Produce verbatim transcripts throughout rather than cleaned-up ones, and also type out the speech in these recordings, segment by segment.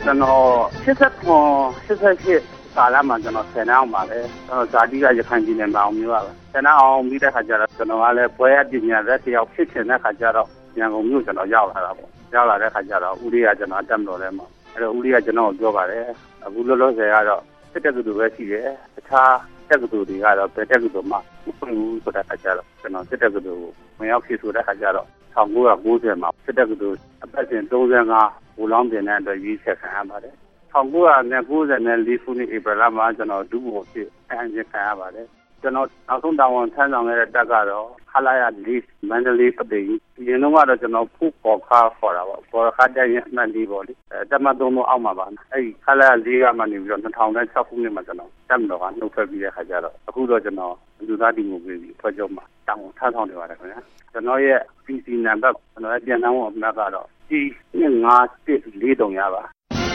ကျွန်တော်ရှစ်ဆက်ခွန်ရှစ်ဆက်ရှစ်ကာလမှာကျွန်တော်ဆယ်နှစ်အောင်ပါပဲကျွန်တော်ဇာတိကရခိုင်ပြည်နယ်မှာအောင်မျိုးပါပဲဆယ်နှစ်အောင်ပြီးတဲ့ခါကျတော့ကျွန်တော်ကလည်းဘွဲရပညာရက်တယောက်ဖြစ်ချင်တဲ့ခါကျတော့ရန်ကုန်မြို့ကျွန်တော်ရောက်လာတာပေါ့ရောက်လာတဲ့ခါကျတော့ဦးလေးကကျွန်တော်အတက်မတော်လဲမှာအဲ့တော့ဦးလေးကကျွန်တော်ပြောပါတယ်အခုလောလောဆယ်ကတော့တက်တက်ကူပဲရှိတယ်အခြားတက်ကူတွေကတော့ဘယ်တက်ကူမှမဖွင့်ဘူးဆိုတဲ့ခါကျတော့ကျွန်တော်တက်တက်ကူကိုဝင်ရောက်ဖြစ်ဆိုတဲ့ခါကျတော့၁၉၉၀မှာတက်တက်ကူအပတ်စဉ်၃၅ဘူလောင်းတင်တဲ့အတွက်ရွေးချက်ခံရပါတယ်၁၉၉၄ခုနှစ်ဧပြီလမှာကျွန်တော်ဒုဗိုလ်ဖြစ်အန်ဂျင်ခံရပါတယ်ကျွန်တော်နောက်ဆုံးတာဝန်ထမ်းဆောင်ခဲ့တဲ့တက်ကတော့ခလာရလေးမန္တလေးပသိမ်ဒီရင်တော့ကတော့ကျွန်တော်ဖူးပေါ်ခါခေါ်တာပေါ့ပေါ်ခါတဲ့ရဲ့အမှန်လေးပေါ့လေတမတ်သုံးလို့အောက်မှာပါအဲ့ဒီခလာရလေးကမှနေပြီးတော့၂၀၀၆ခုနှစ်မှာကျွန်တော်တက်မတော်ကနှုတ်ထွက်ပြီးတဲ့ခါကျတော့အခုတော့ကျွန်တော်လူသားဒီမိုကရေစီဖွဲ့ချုပ်မှာတာဝန်ထမ်းဆောင်နေပါတယ်ခင်ဗျာကျွန်တော်ရဲ့ ပီ စီ နံပါတ်ကျွန်တော်ရဲ့ပြန်နှောင်းအမှတ်ကတော့ T ၅၁၄၃ရပါ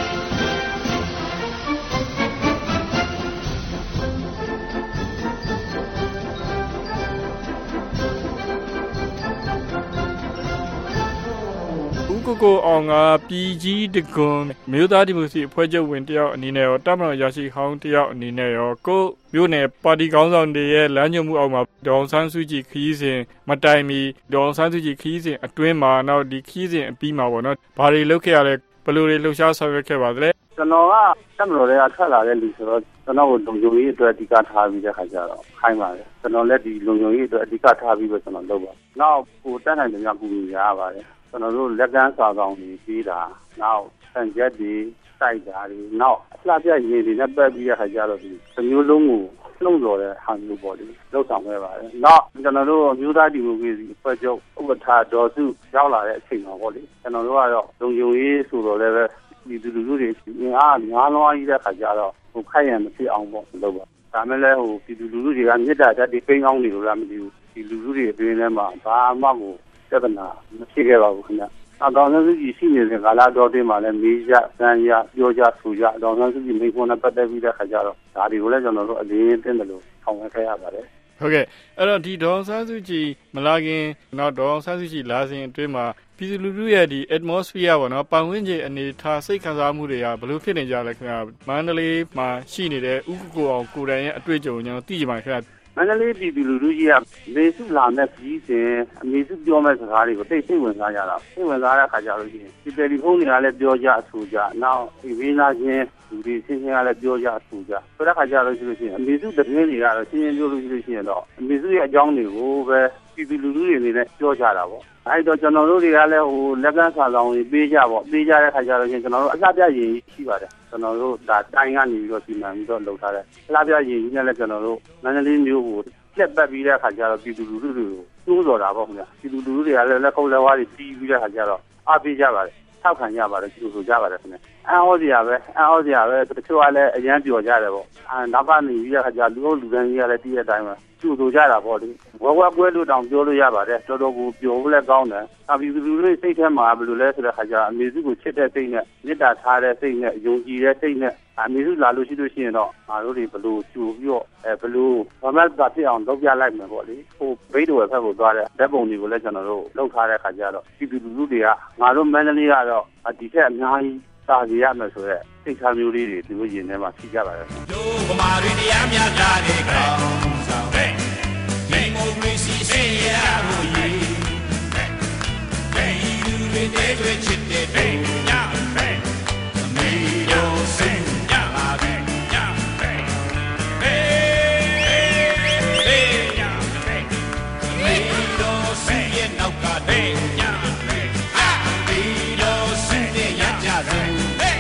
ကိုကိုအောင်ကပြည်ကြီးတကွန်မြို့သားဒီမိုကရေစီအဖွဲ့ချုပ်ဝင်တယောက်အနေနဲ့ရောတပ်မတော်ရရှိဟောင်းတယောက်အနေနဲ့ရောကိုမြို့နယ်ပါတီခေါင်းဆောင်တွေရဲ့လမ်းညွှန်မှုအောက်မှာဒေါအောင်ဆန်းစုကြည်ခရီးစဉ်မတိုင်မီဒေါအောင်ဆန်းစုကြည်ခရီးစဉ်အတွင်းမှာနောက်ဒီခရီးစဉ်အပြီးမှာပေါ့နော်ဘာတွေလုပ်ခဲ့ရလဲဘယ်လိုတွေလှုပ်ရှားဆောင်ရွက်ခဲ့ပါသလဲကျွန်တော်ကတပ်မတော်တွေကထွက်လာတဲ့လူဆိုတော့ကျွန်တော်ကိုလုံခြုံရေးအတွက်အဓိကထားပြီးတဲ့ခါကျတော့ခိုင်းပါတယ်ကျွန်တော်လည်းဒီလုံခြုံရေးအတွက်အဓိကထားပြီးပဲကျွန်တော်လုပ်ပါနောက်ကိုတက်နိုင်တယ်များကူညီရပါတယ်ကျွန်တော်တို့လက်ကမ်းစာဆောင်တွေပြီးတာနောက်ဆန်ချက်တွေစိုက်တာတွေနောက်အလှပြရည်တွေနဲ့ပတ်ပြီးရခါကြတော့ဒီမျိုးလုံးကိုနှုတ်တော်တဲ့ဟာမျိုးပေါ့လေလောက်ဆောင်ခဲ့ပါတယ်နောက်ကျွန်တော်တို့မျိုးသားဒီမိုကရေစီအဖွဲ့ချုပ်ဥက္ကဋ္ဌဒေါ်စုရောက်လာတဲ့အချိန်မှာပေါ့လေကျွန်တော်တို့ကတော့လုံခြုံရေးဆိုတော့လည်းပဲဒီလူလူတွေအားငါးလွှားကြီးတဲ့ခါကြတော့ဟိုခိုက်ရံမဖြစ်အောင်ပေါ့လုပ်ပါဒါမဲ့လည်းဟိုဒီလူလူတွေကမြစ်တာတက်ဒီပိန်းကောင်းနေလို့လားမသိဘူးဒီလူလူတွေအတွင်းထဲမှာဘာမှကိုပြဿနာမရှိခဲ့ပါဘူးခင်ဗျ။အတော်ဆန်းစုကြည်ရှိနေတဲ့ကာလတော်တွင်မှာလည်းမေးကြ၊စမ်းကြ၊ပြောကြ၊ဆိုကြအတော်ဆန်းစုကြည်မိခွန်းနဲ့ပတ်သက်ပြီးတဲ့ခါကျတော့ဒါတွေကိုလည်းကျွန်တော်တို့အလေးသိတယ်လို့ဆောင်ရွက်ခဲ့ရပါတယ်။ဟုတ်ကဲ့အဲ့တော့ဒီဒေါအောင်ဆန်းစုကြည်မလာခင်နောက်ဒေါအောင်ဆန်းစုကြည်လာစဉ်အတွင်းမှာပြည်သူလူထုရဲ့ဒီ atmosphere ပေါ့နော်ပတ်ဝန်းကျင်အနေထားစိတ်ခံစားမှုတွေကဘယ်လိုဖြစ်နေကြလဲခင်ဗျာမန္တလေးမှာရှိနေတဲ့ဥက္ကကိုအောင်ကိုယ်တိုင်ရဲ့အတွေ့အကြုံကိုကျွန်တော်သိကြပါခင်ဗျာမန္တလေးပြည်သူလူထုကြီးကမေစုလာမဲ့ကြီးစဉ်အမေစုပြောမဲ့စကားတွေကိုသိစိတ်ဝင်စားကြတာစိတ်ဝင်စားတဲ့ခါကျလို့ရှိရင်ဒီတယ်လီဖုန်းတွေကလည်းပြောကြအဆိုကြနောက်ဒီဝိနာချင်းလူတွေချင်းချင်းကလည်းပြောကြအဆိုကြဆိုတဲ့ခါကျလို့ရှိလို့ရှိရင်အမေစုတကယ်တွေကတော့ချင်းချင်းပြောလို့ရှိလို့ရှိရင်တော့အမေစုရဲ့အကြောင်းတွေကိုပဲပြည်သူလူထုတွေအနေနဲ့ပြောကြတာပေါ့အဲ့တော့ကျွန်တော်တို့တွေကလည်းဟိုလက်ကမ်းစာဆောင်တွေပေးကြပေါ့ပေးကြတဲ့ခါကျတော့ချင်းကျွန်တော်တို့အလှပြရည်ရှိပါတယ်ကျွန်တော်တို့ဒါတိုင်းကနေပြီးတော့ဒီမှန်ပြီးတော့လုပ်ထားတယ်အလှပြရည်ကြီးနဲ့လည်းကျွန်တော်တို့မန္တလေးမျိုးကိုလက်ပတ်ပြီးတဲ့ခါကျတော့ပြည်သူလူထုတွေကိုတိုးတော်တာပေါ့ခင်ဗျာပြည်သူလူထုတွေကလည်းလက်ခုပ်လက်ဝါးတွေတီးပြီးတဲ့ခါကျတော့အားပေးကြပါတယ်ထောက်ခံကြပါတယ်ကျိုးဆိုကြပါတယ်ခင်ဗျာအန်ဟောစရာပဲအန်ဟောစရာပဲတချို့ကလည်းအရန်ပျော်ကြတယ်ပေါ့အဲနောက်ကနေပြီးတဲ့ခါကျလူအုပ်လူတန်းကြီးကလည်းတည့်တဲ့အတိုင်းပဲကျိုးဆိုကြတာပေါ့လေဝက်ဝက်ပွဲလို့တောင်ပြောလို့ရပါတယ်တော်တော်ကိုပျော်ဖို့လည်းကောင်းတယ်အပြည်သူလူထုတွေစိတ်ထဲမှာဘယ်လိုလဲဆိုတဲ့ခါကျအမေစုကိုချစ်တဲ့စိတ်နဲ့မေတ္တာထားတဲ့စိတ်နဲ့ယုံကြည်တဲ့စိတ်နဲ့အမေစုလာလို့ရှိလို့ရှိရင်တော့ငါတို့တွေဘယ်လိုကြိုပြီးတော့အဲဘယ်လိုဘာမှသာဖြစ်အောင်လုပ်ပြလိုက်မယ်ပေါ့လေဟိုဘိတ်တော်ဘက်ကိုသွားတဲ့ဓာတ်ပုံတွေကိုလည်းကျွန်တော်တို့လုပ်ထားတဲ့ခါကျတော့ပြည်သူလူထုတွေကငါတို့မန္တလေးကတော့ဒီထက်အများကြီးစာကြရမယ်ဆိုတော့စိတ်ချမျိုးလေးတွေသူတို့ရင်ထဲမှာရှိကြပါတယ်တို့ဗမာတွေတရားများကြတဲ့ကောင်ဆောင်ဟဲ့ဒီမိုကရေစီစေရလို့ရည်ဟဲ့ဟဲ့လူတွေတဲ့တွေချစ်တဲ့ဟဲ့ညဟဲ့အမေတို့စင်ညပါပဲညဟဲ့ဟဲ့ဟဲ့ညဟဲ့အမေတို့စင်ရဲ့နောက်ကဟဲ့ညဟဲ့အာဒီတို့စင်ရဲ့ရကြစုဟဲ့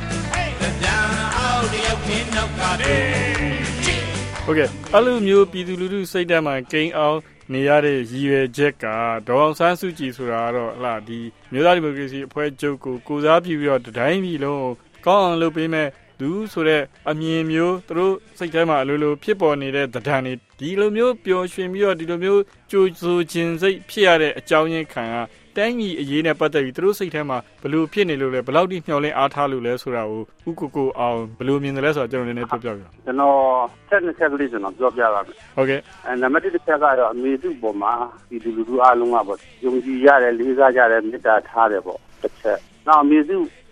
ဟုတ်ကဲ့အဲ့လိုမျိုးပြည်သူလူထုစိတ်ဓာတ်မှာကိန်းအောင်နေရတဲ့ရည်ရွယ်ချက်ကဒေါအောင်ဆန်းစုကြည်ဆိုတာကတော့ဟလာဒီမြို့သားဒီမိုကရေစီအဖွဲ့ချုပ်ကိုကိုစားပြုပြီးတော့တိုင်းပြည်လုံးကောင်းအောင်လုပ်ပေးမဲ့သူဆိုတဲ့အမြင်မျိုးသူတို့စိတ်ထဲမှာအလိုလိုဖြစ်ပေါ်နေတဲ့သဏ္ဍာန်တွေဒီလိုမျိုးပျော်ရွှင်ပြီးတော့ဒီလိုမျိုးကြိုးစိုးခြင်းစိတ်ဖြစ်ရတဲ့အကြောင်းရင်းခံကတိုင်းပြည်အရေးနဲ့ပတ်သက်ပြီးသူတို့စိတ်ထဲမှာဘလို့ဖြစ်နေလို့လဲဘလောက်ထိမျှော်လင့်အားထားလို့လဲဆိုတာကိုဥကိုကိုအောင်ဘလို့မြင်တယ်လဲဆိုတော့ကျွန်တော်လည်းနည်းနည်းပြောပြပြပါကျွန်တော်ဆက်နှစ်ချက်ကလေးကျွန်တော်ပြောပြပါမယ်ဟုတ်ကဲ့အဲနံပါတ်တစ်ချက်ကတော့အမေစုပေါ်မှာဒီလူလူအားလုံးကပေါ့ယုံကြည်ရတယ်လေးစားကြတယ်မေတ္တာထားတယ်ပေါ့တစ်ချက်နောက်အမေစု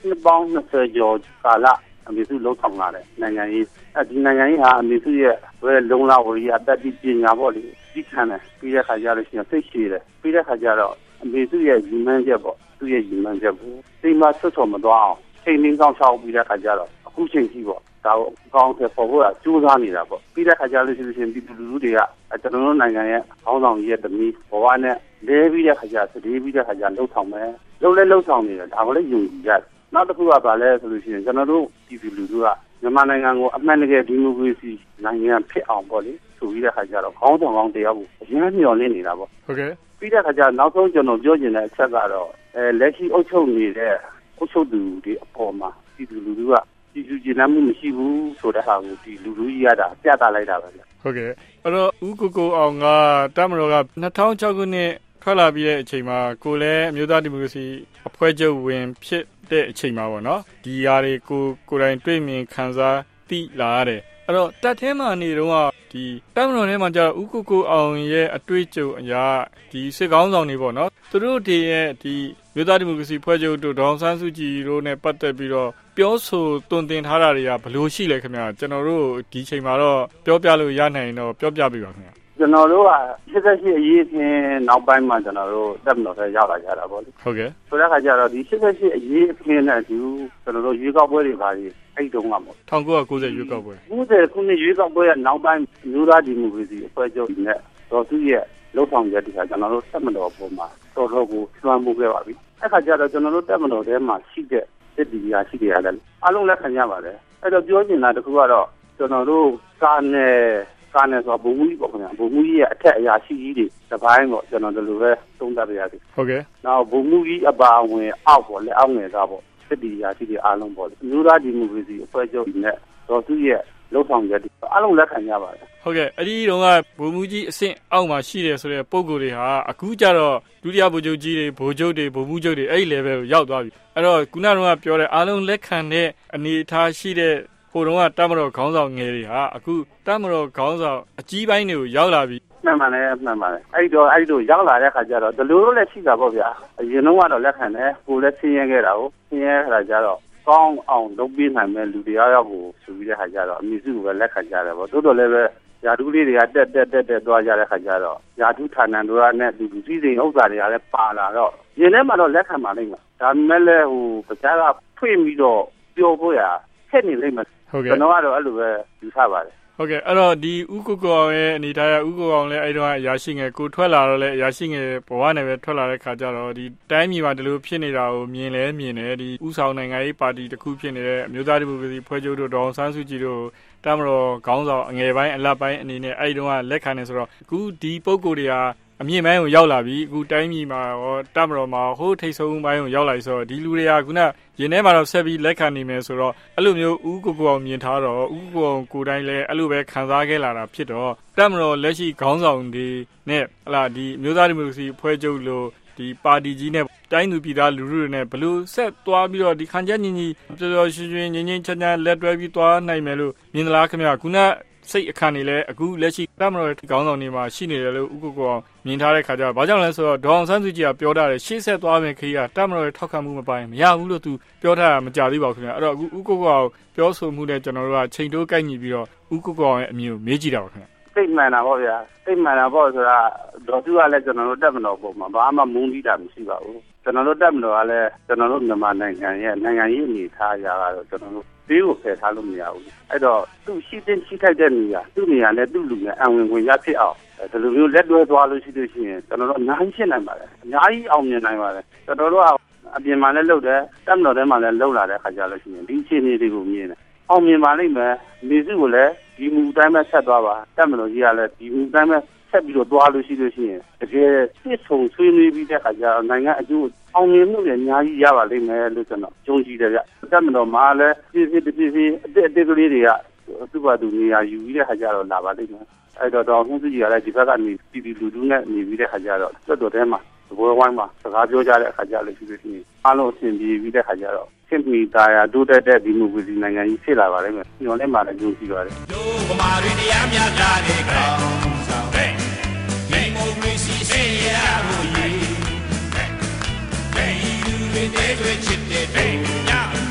နှစ်ပေါင်းနှစ်ဆယ်ကျော်ကာလအမေစုလှုပ်ဆောင်လာတယ်နိုင်ငံရေးအဲဒီနိုင်ငံရေးဟာအမေစုရဲ့ဘယ်လုံလောက်ဝရီအတတ်ပညာပေါ့လေဒီခံတယ်ပြီးတဲ့ခါကျလို့ရှိရင်စိတ်ရှည်တယ်ပြီးတဲ့ခါကျတော့အမေစုရဲ့ညီမန်းချက်ပေါ့သူ့ရဲ့ညီမန်းချက်ကိုစိတ်မဆွတ်ချော်မသွားအောင်ချိန်နှင်းဆောင်ချောက်ပြီးတဲ့ခါကျတော့အခုချိန်ကြီးပေါ့ဒါကိုအကောင်းဆုံးပေါ်ဖို့ကကြိုးစားနေတာပေါ့ပြီးတဲ့ခါကျလို့ရှိရင်ဒီလူလူတွေကကျွန်တော်တို့နိုင်ငံရဲ့ခေါင်းဆောင်ရဲ့တမီးဘဝနဲ့လဲပြီးတဲ့ခါကျစတေးပြီးတဲ့ခါကျလှုပ်ဆောင်မယ်လှုပ်လဲလှုပ်ဆောင်နေတယ်ဒါကိုလည်းယုံကြည်ရတယ်နောက်တစ်ခုကပါလဲဆိုလို့ရှိရင်ကျွန်တော်တို့ပြည်သူလူထုကမြန်မာနိုင်ငံကိုအမှန်တကယ်ဒီမိုကရေစီနိုင်ငံဖြစ်အောင်ပေါ့လေဆိုပြီးတဲ့ခါကျတော့ခေါင်းဆောင်ကောင်းတရားကိုအရင်မျှော်လင့်နေတာပေါ့ဟုတ်ကဲ့ပြီးတဲ့ခါကျနောက်ဆုံးကျွန်တော်ပြောချင်တဲ့အချက်ကတော့အဲလက်ရှိအုပ်ချုပ်နေတဲ့အုပ်ချုပ်သူတွေအပေါ်မှာပြည်သူလူထုကပြည်သူကျဉ်းမှုမရှိဘူးဆိုတဲ့ဟာကိုဒီလူလူကြီးရတာပြသလိုက်တာပဲဗျဟုတ်ကဲ့အဲ့တော့ဦးကိုကိုအောင်ကတမတော်က၂၀၀၆ခုနှစ်ထွက်လာပြီးတဲ့အချိန်မှာကိုလည်းအမျိုးသားဒီမိုကရေစီအဖွဲ့ချုပ်ဝင်ဖြစ်တဲ့အချိန်မှာပေါ့နော်ဒီຢာတွေကိုကိုယ်တိုင်တွေ့မြင်ခံစားသိလာရတယ်အဲ့တော့တက်ထဲမှာနေတော့ဒီတမတော်ထဲမှာကျတော့ဦးကိုကိုအောင်ရဲ့အတွေ့အကြုံအရာဒီစစ်ကောင်းဆောင်တွေပေါ့နော်သူတို့တွေရဲ့ဒီမြို့သားဒီမိုကရေစီဖွဲ့ချုပ်တို့ဒေါအောင်ဆန်းစုကြည်တို့နဲ့ပတ်သက်ပြီးတော့ပြောဆိုတွင်တင်ထားတာတွေကဘယ်လိုရှိလဲခင်ဗျာကျွန်တော်တို့ဒီချိန်မှာတော့ပြောပြလို့ရနိုင်တော့ပြောပြပေးပါခင်ဗျာကျွန်တော်တို့က၈၈အရေးအချင်းနောက်ပိုင်းမှာကျွန်တော်တို့တက်မတော်ထဲရောက်လာကြတာပေါ့လေဟုတ်ကဲ့ဆိုတဲ့အခါကျတော့ဒီ၈၈အရေးအချင်းနဲ့ဒီကျွန်တော်တို့ရွေးကောက်ပွဲတွေပါပြီးအဲ့တုန်းကပေါ့၁၉၉၀ရွေးကောက်ပွဲ၉၀ခုနှစ်ရွေးကောက်ပွဲရဲ့နောက်ပိုင်းမြို့သားဒီမိုကရေစီအဖွဲ့ချုပ်နဲ့တော်သူရဲ့လှုပ်ဆောင်ချက်တွေကကျွန်တော်တို့တက်မတော်ပေါ်မှာတော်တော်ကိုလွှမ်းမိုးခဲ့ပါပြီအဲ့ခါကျတော့ကျွန်တော်တို့တက်မတော်ထဲမှာရှိတဲ့စစ်တီရာရှိတယ်ရတယ်အားလုံးလက်ခံရပါတယ်အဲ့တော့ပြောချင်တာတခုကတော့ကျွန်တော်တို့ကာနယ်ကာနယ်ဆိုဘုံမူကြီးပေါ့ခင်ဗျာဘုံမူကြီးရဲ့အထက်အရာရှိကြီးတွေတစ်ပိုင်းပေါ့ကျွန်တော်တို့လိုပဲသုံးသပ်ရရတယ်ဟုတ်ကဲ့နောက်ဘုံမူကြီးအပါအဝင်အောက်ပေါ့လက်အောက်ငယ်သားပေါ့စစ်တီရာရှိတွေအားလုံးပေါ့မြို့သားဒီမိုကရေစီအဖွဲ့ချုပ်နဲ့တော်သူရဲ့လှုပ်ဆောင်ချက်တွေအားလုံးလက်ခံရပါတယ်ဟုတ်ကဲ့အဲ့ဒီတော့ကဘုံမူကြီးအဆင့်အောက်မှာရှိတယ်ဆိုတဲ့ပုံကိုယ်တွေဟာအခုကျတော့ဒုတိယဗိုလ်ချုပ်ကြီးတွေဗိုလ်ချုပ်တွေဗိုလ်မှူးချုပ်တွေအဲ့ဒီ level ကိုရောက်သွားပြီအဲ့တော့ခုနကပြောတဲ့အားလုံးလက်ခံတဲ့အနေအထားရှိတဲ့ဟိုတုန်းကတမတော်ခေါင်းဆောင်ငယ်တွေဟာအခုတမတော်ခေါင်းဆောင်အကြီးပိုင်းတွေကိုရောက်လာပြီမှန်ပါလေမှန်ပါလေအဲ့တော့အဲ့လိုရောက်လာတဲ့ခါကျတော့ဒီလိုလိုလည်းရှိတာပေါ့ဗျာအရင်တော့ကတော့လက်ခံတယ်ကိုလည်းဆင်းရဲခဲ့တာကိုဆင်းရဲခါကျတော့ကောင်းအောင်လုပ်ပေးနိုင်မဲ့လူတရားရောက်ကိုဆိုပြီးတဲ့ခါကျတော့အမိစုကိုပဲလက်ခံကြတယ်ပေါ့တိုးတော်လည်းပဲယာဓုလေးတွေကတက်တက်တက်တက်သွားကြတဲ့ခါကျတော့ယာဓုဌာနတို့ကနဲ့လူလူစည်းစိမ်ဥစ္စာတွေကလည်းပါလာတော့ရင်းထဲမှာတော့လက်ခံပါလိမ့်မယ်ဒါပေမဲ့လည်းဟိုပခြားကဖွင့်ပြီးတော့ပြောဖို့ရခက်နေလိမ့်မယ်ဟုတ်ကဲ့ကျွန်တော်ကတော့အဲ့လိုပဲယူဆပါတယ်ဟုတ်ကဲ့အဲ့တော့ဒီဥကုကောအောင်ရဲ့အနေထားရဥကုကောအောင်လည်းအဲ့တော့အရာရှိငယ်ကိုထွက်လာတော့လည်းအရာရှိငယ်ဘဝနဲ့ပဲထွက်လာတဲ့ခါကျတော့ဒီတိုင်းပြည်မှာဒီလိုဖြစ်နေတာကိုမြင်လဲမြင်တယ်ဒီဥဆောင်နိုင်ငံရေးပါတီတစ်ခုဖြစ်နေတဲ့အမျိုးသားဒီမိုကရေစီဖွဲ့ချုပ်တို့ဒေါအောင်ဆန်းစုကြည်တို့တမတော်ခေါင်းဆောင်အငယ်ပိုင်းအလတ်ပိုင်းအနေနဲ့အဲ့ဒီတော့လက်ခံနေဆိုတော့အခုဒီပုံကိုယ်တွေဟာအမြင့်ပိုင်းကိုရောက်လာပြီအခုတိုင်းပြည်မှာရောတမတော်မှာဟိုးထိတ်ဆုံးပိုင်းကိုရောက်လာပြီဆိုတော့ဒီလူတွေကခုနရင်ထဲမှာတော့ဆက်ပြီးလက်ခံနေမယ်ဆိုတော့အဲ့လိုမျိုးဥကိုကိုအောင်မြင်ထားတော့ဥကိုကိုအောင်ကိုတိုင်းလည်းအဲ့လိုပဲခံစားခဲ့လာတာဖြစ်တော့တမတော်လက်ရှိခေါင်းဆောင်တွေနဲ့ဟလာဒီမျိုးသားဒီမိုကရေစီဖွဲ့ချုပ်လို့ဒီပါတီကြီးနဲ့တိုင်းသူပြည်သားလူထုတွေနဲ့ဘလို့ဆက်သွားပြီးတော့ဒီခံချက်ညီညီပျော်ပျော်ရွှင်ရွှင်ငြိမ်းငြိမ်းချမ်းချမ်းလက်တွဲပြီးသွားနိုင်မယ်လို့မြင်သလားခင်ဗျာခုနစိတ်အခါနေလဲအခုလက်ရှိတမတော်ခေါင်းဆောင်တွေမှာရှိနေတယ်လို့ဥကိုကိုအောင်မြင်ထားတဲ့ခါကျတော့ဘာကြောင့်လဲဆိုတော့ဒေါအောင်ဆန်းစုကြည်ကပြောထားတယ်ရှေ့ဆက်သွားမယ်ခေတ်ကတမတော်ရဲ့ထောက်ခံမှုမပိုင်မရဘူးလို့သူပြောထားတာမကြသေးပါဘူးခင်ဗျာအဲ့တော့အခုဥကိုကိုအောင်ပြောဆိုမှုနဲ့ကျွန်တော်တို့ကချိန်တိုးကိုက်ညီပြီးတော့ဥကိုကိုအောင်ရဲ့အမြင်ကိုမေးကြည့်တာပါခင်ဗျာစိတ်မှန်တာပေါ့ဗျာစိတ်မှန်တာပေါ့ဆိုတာဒေါ်သူကလည်းကျွန်တော်တို့တက်မတော်ပုံမှာဘာမှမုန်းတိတာမရှိပါဘူးကျွန်တော်တို့တက်မတော်ကလည်းကျွန်တော်တို့မြန်မာနိုင်ငံရဲ့နိုင်ငံရေးအနေအထားအရာကတော့ကျွန်တော်တို့ဒီကိုဖယ်ထားလို့မရဘူးအဲ့တော့သူ့ရှိတဲ့ရှိထိုက်တဲ့နေရာသူ့နေရာနဲ့သူ့လူနဲ့အဝင်ဝင်ရဖြစ်အောင်ဒီလိုမျိုးလက်တွဲသွားလို့ရှိလို့ရှိရင်ကျွန်တော်တို့အများကြီးရှင်းနိုင်ပါတယ်အများကြီးအောင်မြင်နိုင်ပါတယ်ကျွန်တော်တို့ကအပြင်မှာလည်းလုပ်တယ်တက်မတော်ထဲမှာလည်းလုပ်လာတဲ့ခါကြလို့ရှိရင်ဒီအခြေအနေတွေကိုမြင်တယ်အောင်မြင်ပါလိမ့်မယ်နေစုကိုလည်းဒီမူတိုင်းပဲဆက်သွားပါတက်မတော်ကြီးကလည်းဒီမူတိုင်းပဲဆက်ပြီးတော့သွားလို့ရှိလို့ရှိရင်တကယ်စစ်ဆုံဆွေးနွေးပြီးတဲ့ခါကျတော့နိုင်ငံအကျိုးအောင်မြင်မှုတွေအများကြီးရပါလိမ့်မယ်လို့ကျွန်တော်ကြုံကြည်တယ်ဗျတက်မတော်မှာလည်းပြည်ပြည်ပြည်ပြည်အတက်အတက်ကလေးတွေကသူ့ဘာသူနေရာယူပြီးတဲ့ခါကျတော့လာပါလိမ့်မယ်အဲ့တော့တော့မှုစုကြီးကလည်းဒီဘက်ကနေပြည်ပြည်လူထုနဲ့နေပြီးတဲ့ခါကျတော့တွတ်တော်ထဲမှာသဘောဝိုင်းမှာစကားပြောကြတဲ့အခါကျလို့ရှိလို့ရှိရင်အားလုံးအဆင်ပြေပြီးတဲ့ခါကျတော့စစ်မီတာယာတိုးတက်တဲ့ဒီမိုကရေစီနိုင်ငံကြီးဖြစ်လာပါလိမ့်မယ်ညော်လည်းမှလည်းကြိုးကြည့်ပါတယ်တို့ဗမာတွေတရားများကြတဲ့ကောင်ဆောင်ဟဲ့ဒီမိုကရေစီစေရဖို့ရည်ဟဲ့ဒီလူတွေတွေချစ်တဲ့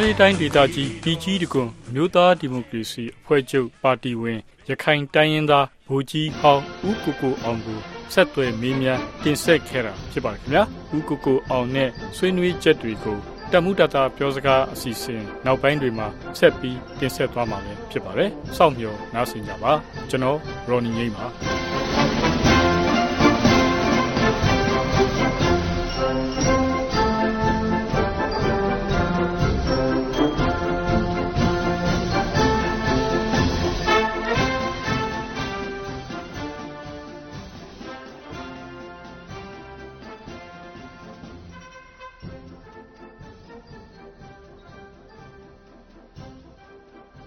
ရေးတိုင်းဒေသကြီးပြည်ကြီးတကွန်မြို့သားဒီမိုကရေစီအဖွဲ့ချုပ်ပါတီဝင်ရခိုင်တိုင်းရင်းသားဗိုလ်ကြီးဟောင်းဦးကိုကိုအောင်ကိုဆက်သွယ်မေးမြန်းတင်ဆက်ခဲ့တာဖြစ်ပါတယ်ခင်ဗျာဦးကိုကိုအောင်နဲ့ဆွေးနွေးချက်တွေကိုတမှုတတာပြောစကားအစီအစဉ်နောက်ပိုင်းတွေမှာဆက်ပြီးတင်ဆက်သွားမှာလည်းဖြစ်ပါတယ်စောင့်မျှော်နားဆင်ကြပါကျွန်တော်ရော်နီငိမ့်ပါ